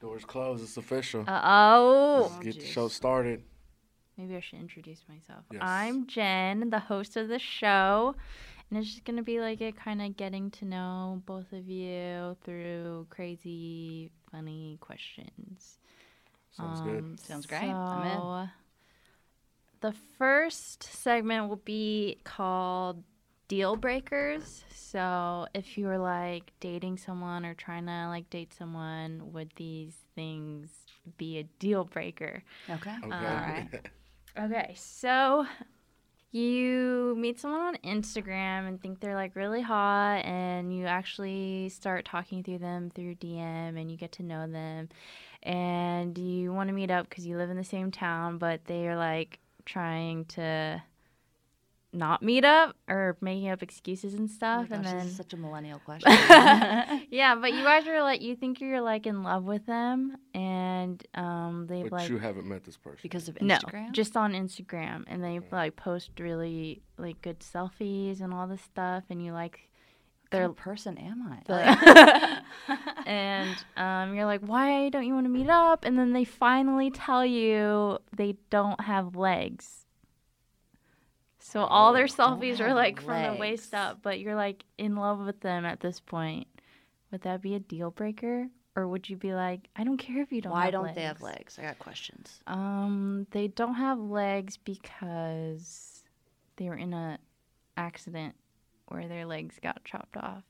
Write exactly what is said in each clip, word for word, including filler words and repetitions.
Doors closed. It's official. Uh oh. Let's get the show started. Maybe I should introduce myself. Yes. I'm Jen, the host of the show. And it's just going to be like a kind of getting to know both of you through crazy, funny questions. Sounds um, good. Sounds great. I'm So the first segment will be called Deal Breakers. So if you were like dating someone or trying to like date someone, would these things be a deal breaker? Okay. Okay. All right. Okay, so you meet someone on Instagram and think they're like really hot, and you actually start talking through them through D M and you get to know them, and you want to meet up because you live in the same town, but they are like trying to not meet up or making up excuses and Oh stuff, my gosh, and this then is such a millennial question. yeah, but you guys are like, you think you're like in love with them, and um, they've But like you haven't met this person. Because of no, Instagram? just on Instagram, and they like post really like good selfies and all this stuff, and you like What they're kind of person am I? the- and um, you're like, why don't you want to meet up? And then they finally tell you they don't have legs. So all their Oh, don't selfies are have like from the waist legs. up, but you're like in love with them at this point. Would that be a deal breaker? Or would you be like, I don't care if you don't Why have don't legs. they have legs? I got questions. Um, they don't have legs because they were in a accident where their legs got chopped off.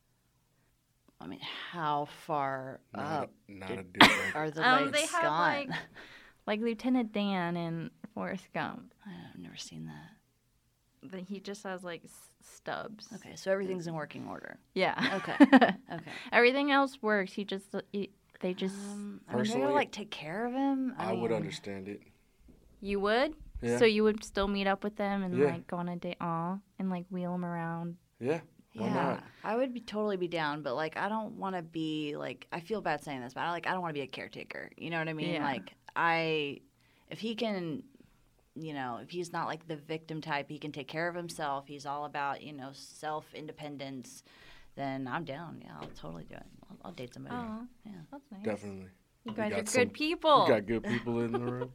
I mean, how far Not, up not a did- deal breaker. are the Um, legs they have gone? like, like Lieutenant Dan in Forrest Gump. I've never seen that. But he just has like s- stubs. Okay, so everything's in working order. Yeah. Okay. Okay. Everything else works. He just he, they just Um, I mean, they're Personally, gonna like take care of him. I, I would mean, understand it. you would. Yeah. So you would still meet up with them and Yeah. like go on a date, aw, and like wheel them around. Yeah. Why Yeah, not? I would be totally be down, but like I don't want to be like I feel bad saying this, but I like I don't want to be a caretaker. You know what I mean? Yeah. Like I, if he can, you know, if he's not like the victim type, he can take care of himself. He's all about you know self independence. Then I'm down. Yeah, I'll totally do it. I'll, I'll date somebody. Oh, Yeah. that's nice. Definitely. You We guys got are some- good people. We got good people in the room.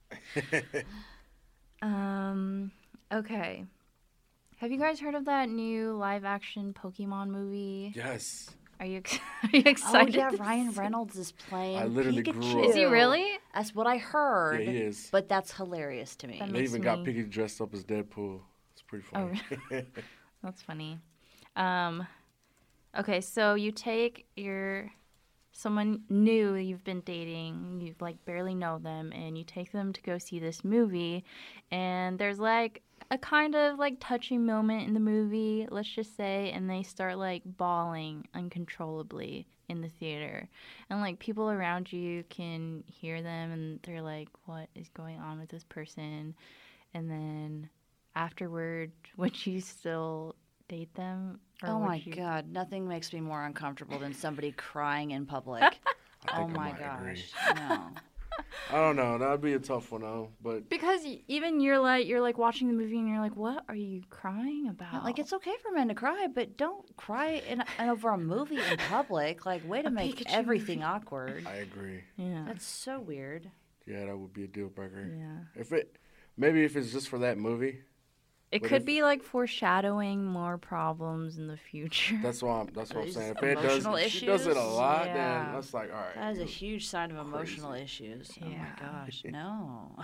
Um, okay. Have you guys heard of that new live-action Pokemon movie? Yes. Are you ex- are you Oh excited? yeah, to Ryan see- Reynolds is playing. I literally grew Pikachu. up- Is he really? That's what I heard. Yeah, he is. But that's hilarious to me. That They makes even got me- Piggy dressed up as Deadpool. It's pretty Oh, funny. That's funny. Um, okay, so you take your someone new you've been dating, you like barely know them, and you take them to go see this movie, and there's like a kind of like touching moment in the movie, let's just say, and they start like bawling uncontrollably in the theater, and like people around you can hear them, and they're like, what is going on with this person? And then afterward, would you still date them? Or Oh would my you... god, nothing makes me more uncomfortable than somebody crying in public. I Oh think I my might gosh. agree. No. I don't know. That'd be a tough one, though. But Because y- even you're like you're like watching the movie and you're like, what are you crying about? Like it's okay for men to cry, but don't cry in, in over a movie in public. Like way to A make Pikachu everything awkward. I agree. yeah, That's so weird. Yeah, that would be a deal breaker. yeah. If it, maybe if it's just for that movie. It But could if- be like foreshadowing more problems in the future. That's why I'm. That's what I'm These saying. If it does, emotional if she does it a issues? lot, Yeah. then that's like all right. That is a you're huge sign of emotional crazy. issues. Oh Yeah. my gosh, no.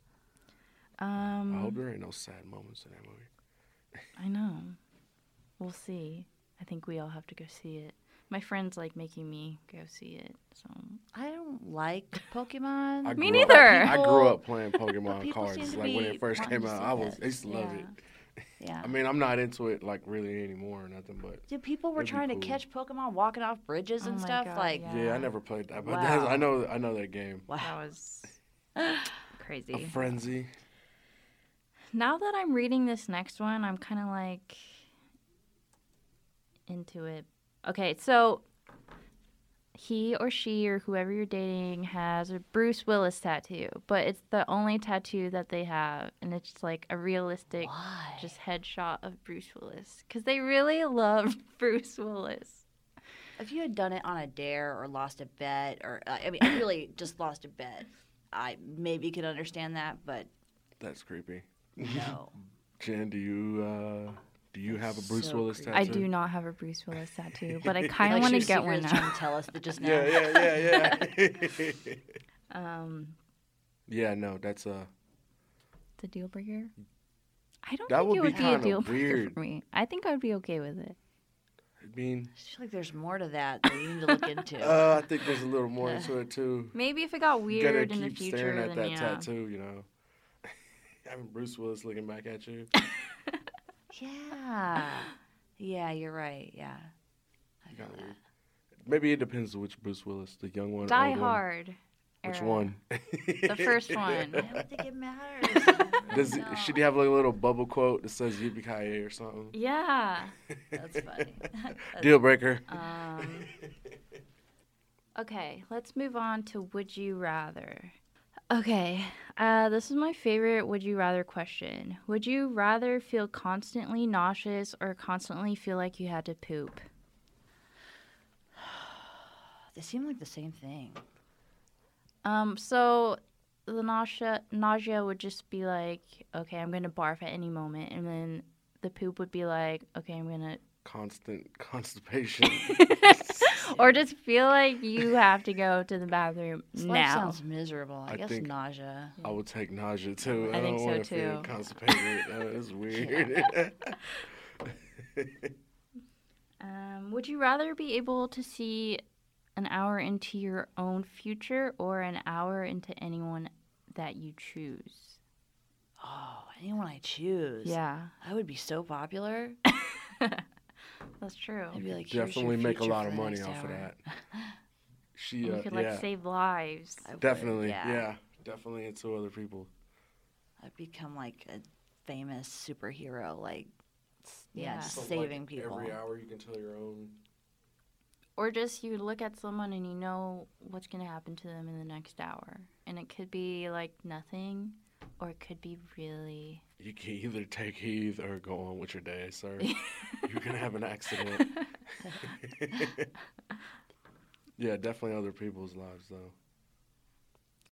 um, I hope there ain't no sad moments in that movie. I know. We'll see. I think we all have to go see it. My friend's like making me go see it. So I don't like Pokemon. I Me grew up- neither. I grew People- up playing Pokemon people cards. seem to Like when be it first wanting came to out, see I was. it. I used to love Yeah. it. Yeah. I mean, I'm not into it like really anymore or nothing, but Dude, people were it'd be trying cool. to catch Pokemon walking off bridges Oh and my stuff. God, like, yeah. yeah, I never played that. But that's, I Wow. know, I know that game. wow. that was A crazy. frenzy. Now that I'm reading this next one, I'm kind of like into it. Okay, so he or she or whoever you're dating has a Bruce Willis tattoo, but it's the only tattoo that they have, and it's just like a realistic Why? just headshot of Bruce Willis because they really love Bruce Willis. If you had done it on a dare or lost a bet, or uh, I mean, I really just lost a bet, I maybe could understand that, but That's creepy. no. Jen, do you uh, do you have a Bruce So Willis creepy. tattoo? I do not have a Bruce Willis tattoo, but I kind Like of want she to was get one secretly trying now. to tell us that just now. Yeah, yeah, yeah, yeah. Um, yeah, no, that's uh the deal breaker. I don't That think would it be would be a kinda deal breaker weird. for me. I think I would be okay with it. I mean, I feel like there's more to that that you need to look into. uh, I think there's a little more into it too. Maybe if it got You gotta weird in the keep future, staring at then that yeah. tattoo, you know. Having Bruce Willis looking back at you. Yeah. Yeah, you're right. Yeah. I Kinda feel that. weird. Maybe it depends on which Bruce Willis, the young one, Die old one. Hard. Which era. one? The first one. I don't think it matters. Does No. should he have like a little bubble quote that says "Yippee ki or something? Yeah. That's funny. Deal breaker. Um, okay, let's move on to Would You Rather. Okay, uh, this is my favorite Would You Rather question. Would you rather feel constantly nauseous or constantly feel like you had to poop? They seem like the same thing. Um, so the nausea nausea would just be like, okay, I'm gonna barf at any moment, and then the poop would be like, okay, I'm gonna, Constant constipation. or just feel like you have to go to the bathroom This life now. sounds miserable. I, I guess think- nausea. I would take nausea too. I I, think don't so, want to feel too. constipated. That is weird. Um, would you rather be able to see an hour into your own future or an hour into anyone that you choose? Oh, anyone I choose. Yeah, I would be so popular. that's true. I'd be like, here's Definitely your make a future lot for of the money next off of hour. that. She, And uh, you could like yeah, save lives. I would, definitely, yeah. yeah, definitely into other people. I'd become like a famous superhero, like, s- yeah, Yeah. So, like, saving people. Every hour you can tell your own. Or just you look at someone and you know what's going to happen to them in the next hour. And it could be like nothing, or it could be really. You can either take heed or go on with your day, sir. You're gonna have an accident. Yeah, definitely other people's lives though.